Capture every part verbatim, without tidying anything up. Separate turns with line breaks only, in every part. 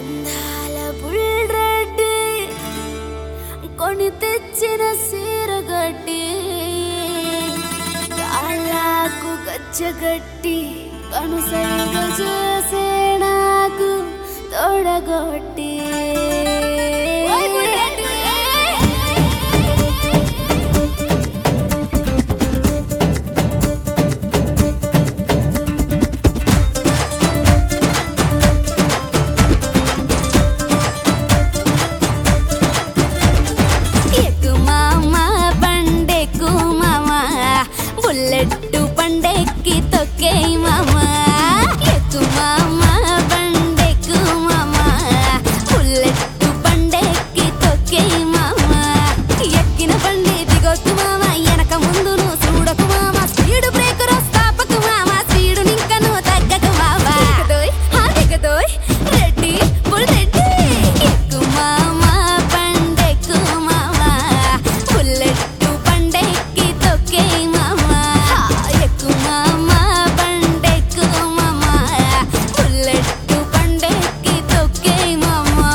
అందాల బుల్రెడ్డి కొని తెచ్చిన సీరగట్టి కాళ్ళకు గచ్చగట్టి కనుసైగ చేసే నాకు తోడగొట్టి బుల్లెట్టు పండెక్కి తొక్కే మామా ఎక్కు మామా బండెక్కు మామా బుల్లెట్టు పండెక్కి తొక్కే మామా ఎక్కిన బండి దిగొద్దు మామా వెనక ముందు నువ్వు చూడకు మామా స్పీడ్ బ్రేకర్ స్టాపకు మామా స్పీడు నింక నువ్వు తగ్గకు మామా దిగదోయ్ హా దిగదోయ్ రెడ్డి బుల్లెట్టి ఎక్కు మామా బండెక్కు మామా బుల్లెట్టు పండెక్కి తొక్కే మామా ఎక్కు మామా బండెక్కు మామా బుల్లెట్టు పండెక్కి తొక్కే మామా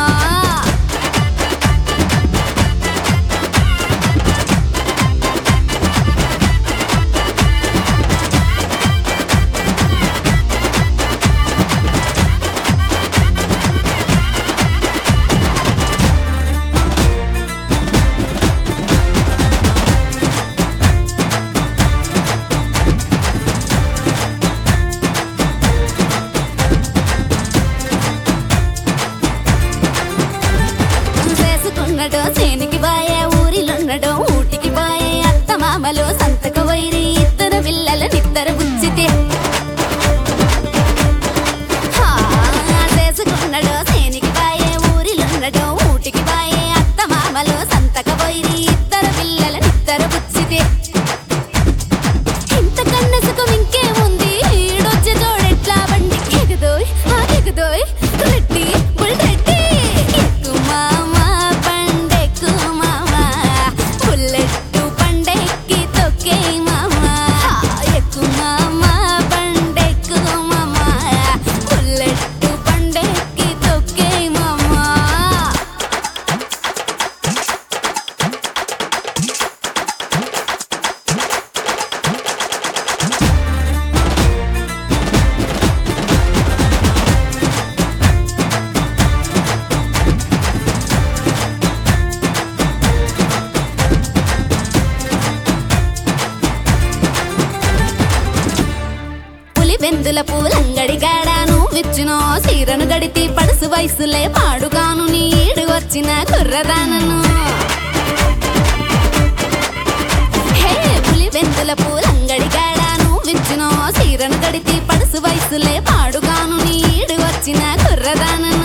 చేసుకున్నడో చేనికి బాయే ఊరిలున్నడో ఊటికి బాయే అత్త మామలో సంతక వైరి ఇద్దరు పిల్లల నిద్దరు బుచ్చితే చేసుకున్నడో చేనికి బాయే ఊరిలున్నడో ఊటికి బాయే అత్త మామలో సంతక వైరి ఇద్దరు పిల్లల నిద్దరు బుచ్చితే ఇంత కన్నసుకం ఇంకేముంది ఈడొచ్చి తోడెట్లా బండి ఎగదోయ్ ఆ ఎగదోయ్ రెడ్డి బుల్రెడ్డి ఎక్కు మామా బండెక్కు మామా బుల్లెట్టు పండెక్కి తొక్కే మామా ఎక్కు మామా బండెక్కు మామా బుల్లెట్టు పండెక్కి తొక్కే మామా వెందుల పూలంగడి గాడాను విచ్చునో సీరను గడితి పడుసు వయసులే పాడుగాను నీడు వచ్చిన కుర్రదానను హే పులి వెందుల పూలంగడి గాడాను విచ్చునో సీరను గడితి పడుసు వయసులే పాడుగాను నీడు వచ్చిన కుర్రదానను